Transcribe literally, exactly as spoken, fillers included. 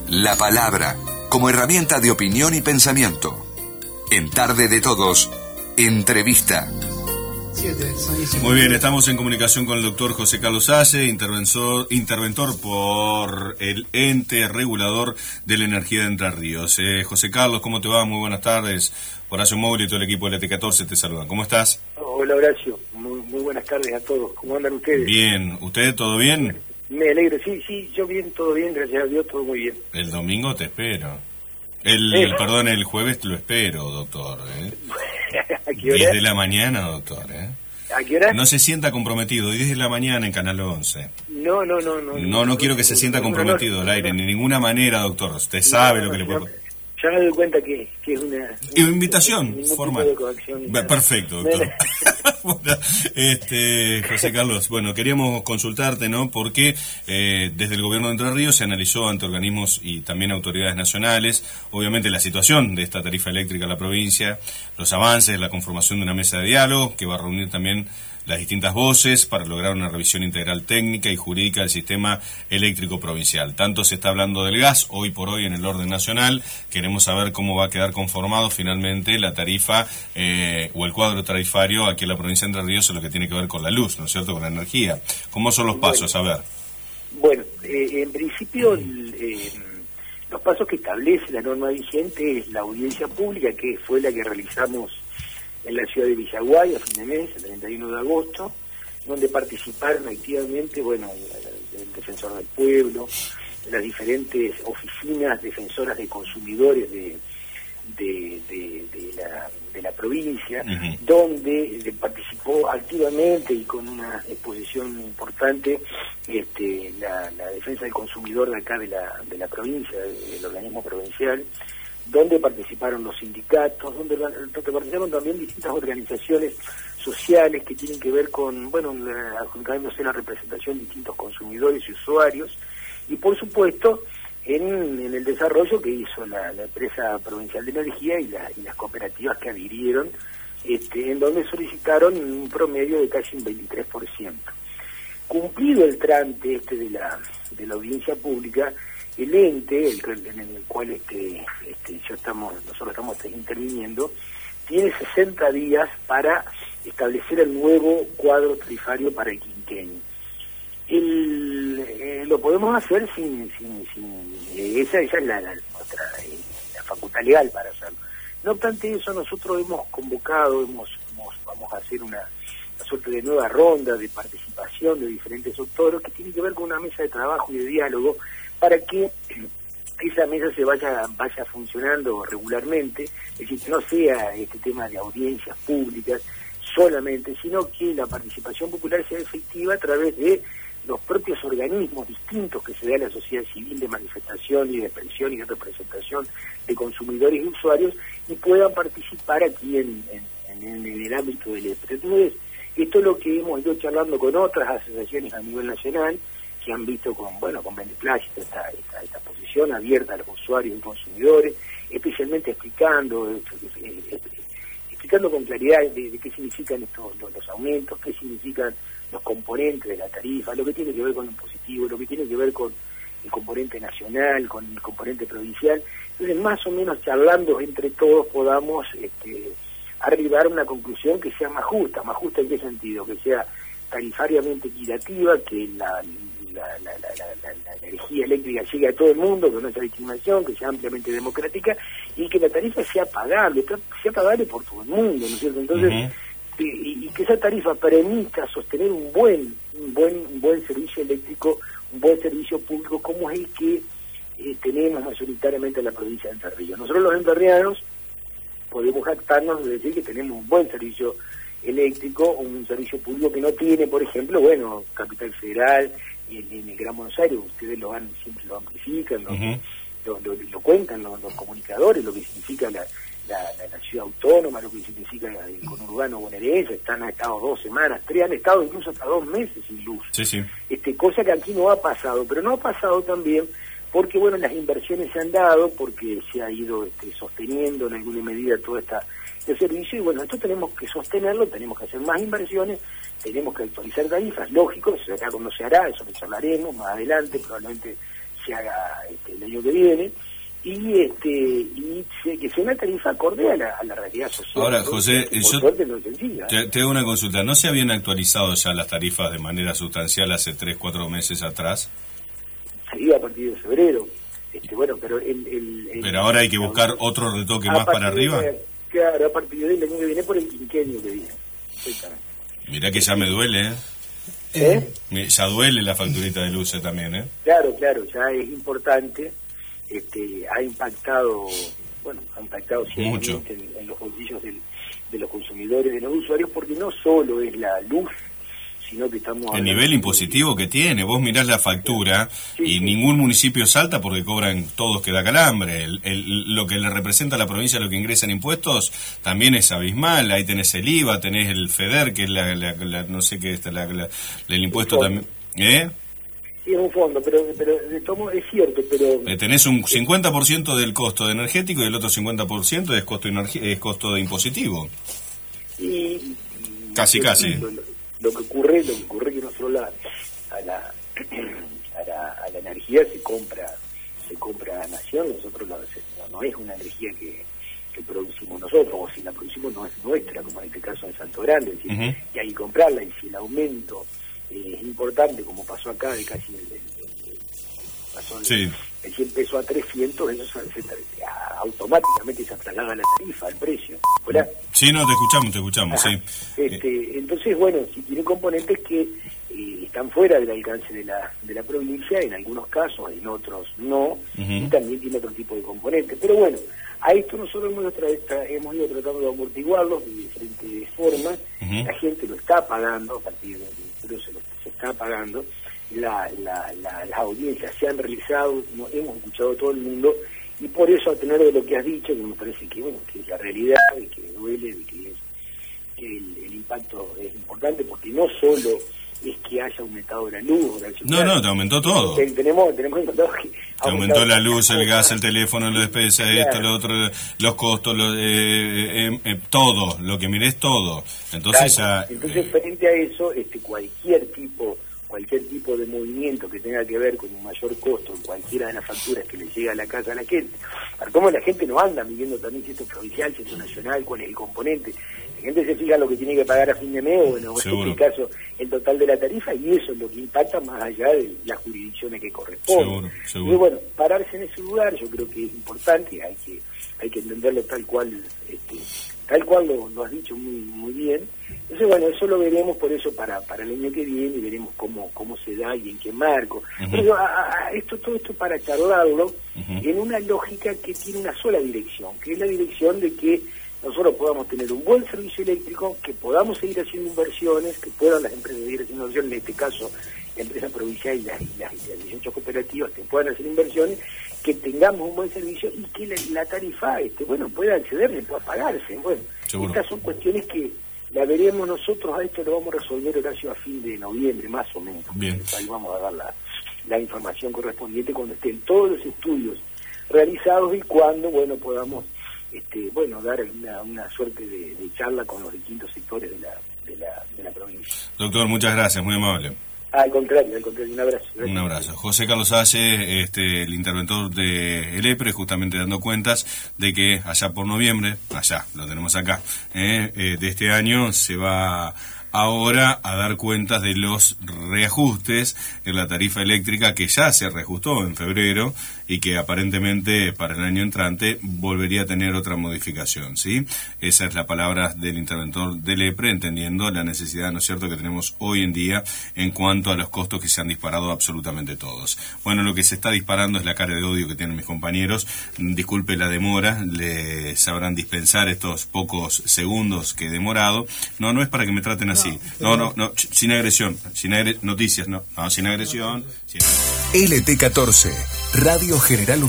La palabra, como herramienta de opinión y pensamiento. En Tarde de Todos, entrevista. Muy bien, estamos en comunicación con el doctor José Carlos Ace, interventor, interventor por el ente regulador de la energía de Entre Ríos. Eh, José Carlos, ¿cómo te va? Muy buenas tardes. Horacio Móvil y todo el equipo de la T catorce te saludan. ¿Cómo estás? Hola Horacio, muy, muy buenas tardes a todos. ¿Cómo andan ustedes? Bien, ¿usted todo bien? Me alegro, sí, sí, yo bien, todo bien, gracias a Dios, todo muy bien. El domingo te espero. El, ¿Eh? el perdón, el jueves te lo espero, doctor. ¿eh? ¿A qué hora? diez de la mañana, doctor. ¿eh? ¿A qué hora? No se sienta comprometido, diez de la mañana en Canal once. No, no, no. No, No, no quiero que se sienta comprometido al aire, ni de ninguna manera, doctor. Usted sabe lo que le puede... Ya me doy cuenta que, que es una... Invitación ningún formal. tipo de coacción, nada. Perfecto, doctor. Bueno, este, José Carlos, bueno, queríamos consultarte, ¿no? Porque eh, desde el gobierno de Entre Ríos se analizó ante organismos y también autoridades nacionales, obviamente la situación de esta tarifa eléctrica en la provincia, los avances, la conformación de una mesa de diálogo que va a reunir también las distintas voces para lograr una revisión integral técnica y jurídica del sistema eléctrico provincial. Tanto se está hablando del gas, hoy por hoy en el orden nacional, queremos saber cómo va a quedar conformado finalmente la tarifa eh, o el cuadro tarifario aquí en la provincia de Entre Ríos en lo que tiene que ver con la luz, ¿no es cierto?, con la energía. ¿Cómo son los pasos? A ver. Bueno, eh, en principio eh, los pasos que establece la norma vigente es la audiencia pública, que fue la que realizamos en la ciudad de Villaguay a fin de mes, el treinta y uno de agosto, donde participaron activamente, bueno, el, el defensor del pueblo, las diferentes oficinas defensoras de consumidores de, de, de, de, la, de la provincia, uh-huh. donde eh, participó activamente y con una exposición importante este, la, la defensa del consumidor de acá de la, de la provincia, del organismo provincial, donde participaron los sindicatos, donde, donde participaron también distintas organizaciones sociales que tienen que ver con, bueno, adjudicándose la representación de distintos consumidores y usuarios, y por supuesto en, en el desarrollo que hizo la, la empresa provincial de energía y, la, y las cooperativas que adhirieron, este, en donde solicitaron un promedio de casi un veintitrés por ciento. Cumplido el trámite este de la, de la audiencia pública, el ente, el, en el cual este, este, yo estamos, nosotros estamos interviniendo, tiene sesenta días para establecer el nuevo cuadro tarifario para el quinquenio. El, eh, lo podemos hacer sin, sin, sin eh, esa, esa es la, la, nuestra, eh, la facultad legal para hacerlo. No obstante eso, nosotros hemos convocado, hemos, hemos vamos a hacer una, una suerte de nueva ronda de participación de diferentes autores que tiene que ver con una mesa de trabajo y de diálogo para que esa mesa se vaya vaya funcionando regularmente, es decir, que no sea este tema de audiencias públicas solamente, sino que la participación popular sea efectiva a través de los propios organismos distintos que se da en la sociedad civil de manifestación y de expresión y de representación de consumidores y usuarios, y puedan participar aquí en, en, en el ámbito del E P R. Entonces, esto es lo que hemos ido charlando con otras asociaciones a nivel nacional, que han visto con, bueno, con beneplácito esta, esta, esta posición abierta a los usuarios y consumidores, especialmente explicando, eh, eh, explicando con claridad de, de qué significan estos los, los aumentos, qué significan los componentes de la tarifa, lo que tiene que ver con lo positivo, lo que tiene que ver con el componente nacional, con el componente provincial. Entonces, más o menos charlando entre todos podamos este, arribar a una conclusión que sea más justa. ¿Más justa en qué sentido? Que sea tarifariamente equitativa, que la La, la, la, la, la, la energía eléctrica llegue a todo el mundo, que no haya discriminación, que sea ampliamente democrática y que la tarifa sea pagable, sea pagable por todo el mundo, ¿no es cierto? Entonces, uh-huh. y, y que esa tarifa permita sostener un buen, un buen, un buen servicio eléctrico, un buen servicio público como es el que eh, tenemos mayoritariamente en la provincia de Entre Ríos. Nosotros los entrerrianos podemos jactarnos de decir que tenemos un buen servicio eléctrico, un servicio público que no tiene, por ejemplo, bueno, Capital Federal, y en, en el Gran Buenos Aires, ustedes lo van, siempre lo amplifican, lo, uh-huh. lo, lo, lo cuentan los, los comunicadores, lo que significa la, la, la, la ciudad autónoma, lo que significa el conurbano bonaerense. Están han estado dos semanas, tres, han estado incluso hasta dos meses sin luz. Sí, sí. Este, cosa que aquí no ha pasado, pero no ha pasado también porque, bueno, las inversiones se han dado, porque se ha ido este, sosteniendo en alguna medida toda esta este servicio, y bueno, esto tenemos que sostenerlo, tenemos que hacer más inversiones, tenemos que actualizar tarifas, lógico, eso acá no se hará, eso lo charlaremos más adelante, probablemente se haga este, el año que viene, y este y se, que sea una tarifa acorde a la, a la realidad social. Ahora, José, por yo suerte no es sencilla, te, te hago una consulta. ¿No se habían actualizado ya las tarifas de manera sustancial hace tres, cuatro meses atrás? Sí, a partir de febrero. Este, bueno, pero el, el, el, pero ahora hay que buscar otro retoque más para arriba. De, claro, a partir del año que viene por el quinquenio que viene. Mirá que ya me duele, ¿eh? ¿Eh? Me, ya duele la facturita de luz también, ¿eh? Claro, claro, ya es importante. Este, ha impactado, bueno, ha impactado ciertamente en, en los bolsillos del, de los consumidores, de los usuarios, porque no solo es la luz, sino que estamos... El nivel impositivo que tiene, vos mirás la factura sí, y sí. Ningún municipio salta porque cobran todos que da calambre. El, el, lo que le representa a la provincia, lo que ingresa en impuestos, también es abismal. Ahí tenés el I V A, tenés el FEDER, que es la, la, la no sé qué, la, la, el impuesto también... ¿Eh? Sí, es un fondo, pero, pero de tomo es cierto, pero... Eh, tenés un cincuenta por ciento del costo de energético y el otro cincuenta por ciento es costo, es costo de impositivo. Y... y casi, casi. Lo, lo que ocurre, lo que ocurre que nosotros la, a, la, a, la, a la energía se compra se compra a nación, nosotros la, no, no es una energía que, que producimos nosotros, o si la producimos no es nuestra, como en este caso en Salto Grande, es decir, uh-huh. que hay que comprarla, y si el aumento eh, es importante, como pasó acá, de casi el, el, el, pasó sí. de, de cien pesos a trescientos, eso se, se, automáticamente se traslada la tarifa, al precio. ¿Hola? Sí, no, te escuchamos, te escuchamos, Ajá. sí. Este, entonces, bueno, si tiene componentes que eh, están fuera del alcance de la de la provincia, en algunos casos, en otros no, uh-huh. y también tiene otro tipo de componentes. Pero bueno, a esto nosotros hemos, tra- hemos ido tratando de amortiguarlos de diferentes formas. Uh-huh. La gente lo está pagando, a partir de pero se, lo, se está pagando. La, la, la, las audiencias se han realizado, no, hemos escuchado a todo el mundo, y por eso, a tener de lo que has dicho, que me parece que bueno que es la realidad, de que duele, de que, es, que el, el impacto es importante, porque no solo es que haya aumentado la luz, la no, no, te aumentó todo. Ten, tenemos, tenemos encontrado que te aumentó la luz, el gas, el teléfono, la despesa, claro. esto, lo otro, los costos, lo, eh, eh, eh, todo, lo que mires todo. Entonces, claro. ya, Entonces eh, frente a eso, este cualquier tipo cualquier tipo de movimiento que tenga que ver con un mayor costo en cualquiera de las facturas que le llega a la casa a la gente, para cómo la gente no anda midiendo también si esto es provincial, si esto es nacional, cuál es el componente. La gente se fija lo que tiene que pagar a fin de mes, o bueno, en este caso el total de la tarifa, y eso es lo que impacta más allá de las jurisdicciones que corresponden. Seguro, seguro. Y bueno, pararse en ese lugar yo creo que es importante, hay que hay que entenderlo tal cual este, tal cual lo, lo has dicho muy muy bien. Entonces, bueno, eso lo veremos por eso para para el año que viene, y veremos cómo cómo se da y en qué marco. Uh-huh. Pero a, a esto todo esto para charlarlo uh-huh. en una lógica que tiene una sola dirección, que es la dirección de que nosotros podamos tener un buen servicio eléctrico, que podamos seguir haciendo inversiones, que puedan las empresas seguir haciendo inversiones, en este caso la empresa provincial y las, y las, y las dieciocho cooperativas que puedan hacer inversiones, que tengamos un buen servicio y que la, la tarifa este bueno pueda accederse, pueda pagarse. Bueno, Seguro. Estas son cuestiones que la veremos nosotros, a esto lo vamos a resolver, Horacio, a fin de noviembre, más o menos. Bien. Ahí vamos a dar la, la información correspondiente cuando estén todos los estudios realizados y cuando, bueno, podamos, este, bueno, dar una, una suerte de, de charla con los distintos sectores de la, de la, de la provincia. Doctor, muchas gracias, muy amable. Al contrario, al contrario, un abrazo. Gracias. Un abrazo. José Carlos Salle, este, el interventor de el EPRE, justamente dando cuentas de que allá por noviembre, allá, lo tenemos acá, eh, eh, de este año se va ahora a dar cuentas de los reajustes en la tarifa eléctrica que ya se reajustó en febrero y que aparentemente para el año entrante volvería a tener otra modificación, ¿sí? Esa es la palabra del interventor del EPRE, entendiendo la necesidad, ¿no es cierto?, que tenemos hoy en día en cuanto a los costos que se han disparado absolutamente todos. Bueno, lo que se está disparando es la cara de odio que tienen mis compañeros. Disculpe la demora, les sabrán dispensar estos pocos segundos que he demorado. No, no es para que me traten así. No, no, no, sin agresión, sin agre- noticias, no, no, sin agresión. Sin... L T catorce, Radio General